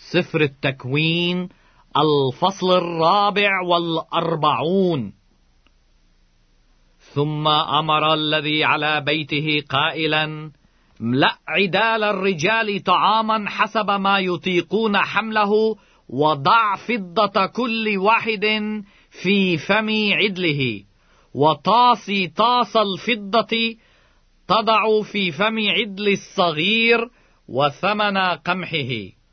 سفر التكوين الفصل 44. ثم أمر الذي على بيته قائلا: املأ عدال الرجال طعاما حسب ما يطيقون حمله، وضع فضة كل واحد في فم عدله، وطاس الفضة تضع في فم عدل الصغير، وثمن قمحه.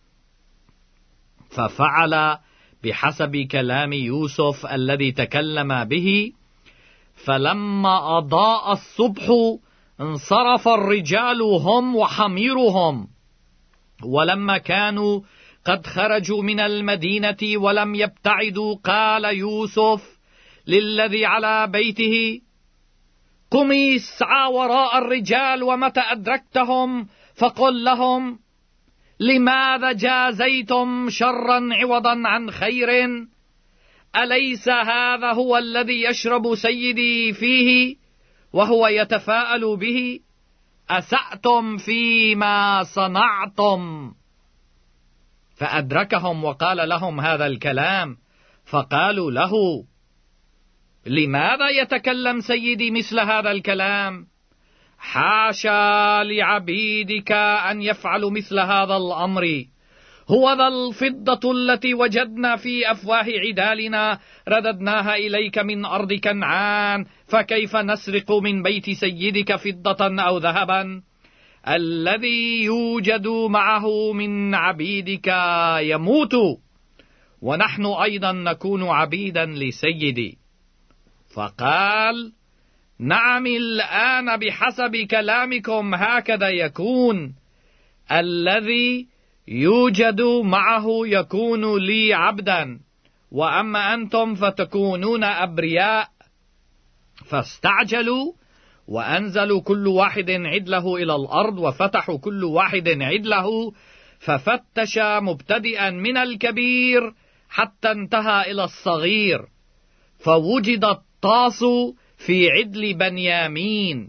ففعل بحسب كلام يوسف الذي تكلم به. فلما أضاء الصبح انصرف الرجال هم وحميرهم. ولما كانوا قد خرجوا من المدينة ولم يبتعدوا، قال يوسف للذي على بيته: قم اسعى وراء الرجال، ومتى أدركتهم فقل لهم: لماذا جازيتم شرا عوضا عن خير؟ أليس هذا هو الذي يشرب سيدي فيه وهو يتفاءل به؟ أسأتم فيما صنعتم. فأدركهم وقال لهم هذا الكلام، فقالوا له: لماذا يتكلم سيدي مثل هذا الكلام؟ حاشا لعبيدك أن يفعلوا مثل هذا الأمر. هو ذا الفضة التي وجدنا في أفواه عدالنا رددناها إليك من أرض كنعان، فكيف نسرق من بيت سيدك فضة أو ذهبا؟ الذي يوجد معه من عبيدك يموت، ونحن أيضا نكون عبيدا لسيدي. فقال: نعم، الآن بحسب كلامكم هكذا يكون. الذي يوجد معه يكون لي عبدا، وأما أنتم فتكونون أبرياء. فاستعجلوا وأنزلوا كل واحد عدله إلى الأرض، وفتحوا كل واحد عدله، ففتش مبتدئا من الكبير حتى انتهى إلى الصغير، فوجد الطاس في عدل بنيامين.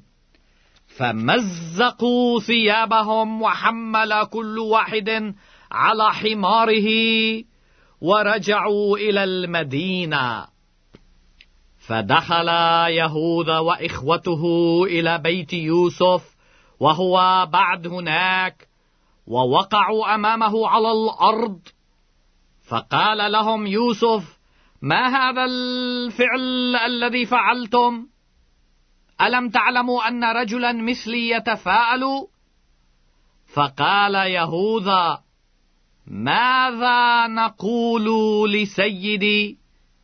فمزقوا ثيابهم، وحمل كل واحد على حماره، ورجعوا إلى المدينة. فدخل يهوذا وإخوته إلى بيت يوسف وهو بعد هناك، ووقعوا أمامه على الأرض. فقال لهم يوسف: ما هذا الفعل الذي فعلتم؟ ألم تعلموا أن رجلا مثلي يتفاءل؟ فقال يهوذا: ماذا نقول لسيدي؟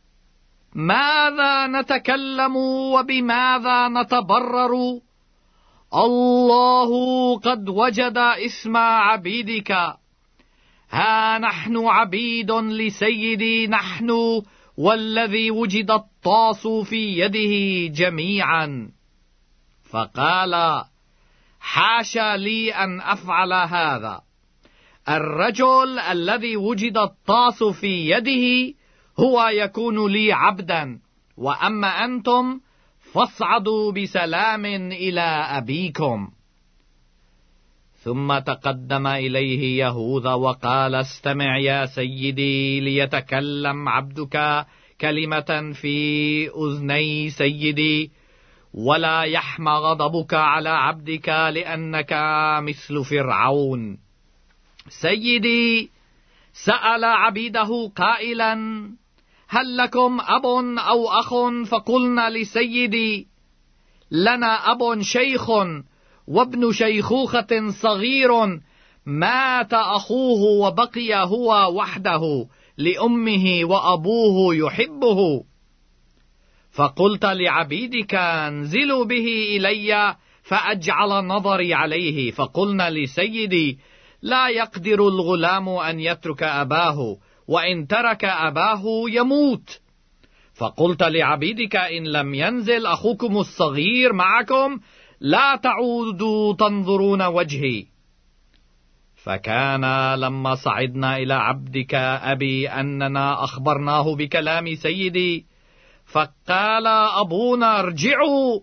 ماذا نتكلم وبماذا نتبرر؟ الله قد وجد اسم عبيدك. ها نحن عبيد لسيدي، نحن والذي وجد الطاس في يده جميعا. فقال: حاشا لي أن أفعل هذا. الرجل الذي وجد الطاس في يده هو يكون لي عبدا، وأما أنتم فاصعدوا بسلام إلى أبيكم. ثم تقدم إليه يهوذا وقال: استمع يا سيدي، ليتكلم عبدك كلمة في أذني سيدي، ولا يحمى غضبك على عبدك، لأنك مثل فرعون. سيدي سأل عبيده قائلا: هل لكم أب أو أخ؟ فقلنا لسيدي: لنا أب شيخ وابن شيخوخة صغير، مات أخوه وبقي هو وحده لأمه، وأبوه يحبه. فقلت لعبيدك: انزلوا به إلي فأجعل نظري عليه. فقلنا لسيدي: لا يقدر الغلام أن يترك أباه، وإن ترك أباه يموت. فقلت لعبيدك: إن لم ينزل أخوكم الصغير معكم لا تعودوا تنظرون وجهي. فكان لما صعدنا إلى عبدك أبي أننا أخبرناه بكلام سيدي، فقال أبونا: ارجعوا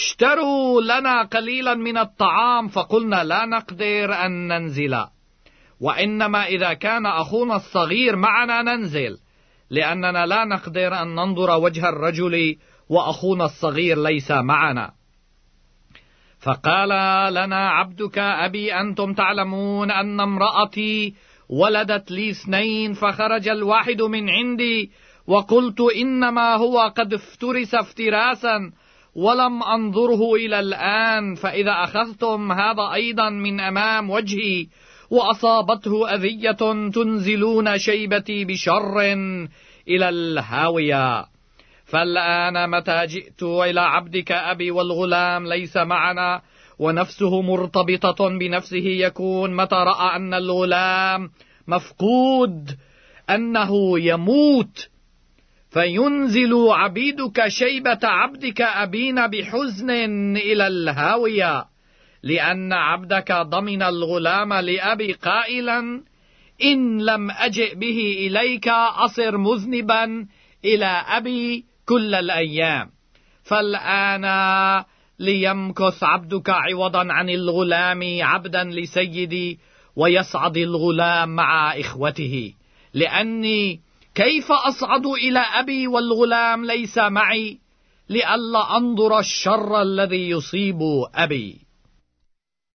اشتروا لنا قليلا من الطعام. فقلنا: لا نقدر أن ننزل. وإنما إذا كان أخونا الصغير معنا ننزل، لأننا لا نقدر أن ننظر وجه الرجل وأخونا الصغير ليس معنا. فقال لنا عبدك أبي أنتم تعلمون أن امرأتي ولدت لي 2، فخرج الواحد من عندي وقلت إنما هو قد افترس افتراسا ولم أنظره إلى الآن، فإذا أخذتم هذا أيضا من أمام وجهي وأصابته أذية تنزلون شيبتي بشر إلى الهاوية. فالآن متى جئت إلى عبدك أبي والغلام ليس معنا ونفسه مرتبطة بنفسه، يكون متى رأى أن الغلام مفقود أنه يموت، فينزل عبيدك شيبة عبدك أبينا بحزن إلى الهاوية، لأن عبدك ضمن الغلام لأبي قائلا إن لم أجئ به إليك أصر مذنبا إلى أبي كل الأيام. فالآن ليمكث عبدك عوضا عن الغلام عبدا لسيدي، ويصعد الغلام مع إخوته، لأني كيف أصعد إلى أبي والغلام ليس معي، لئلا أنظر الشر الذي يصيب أبي.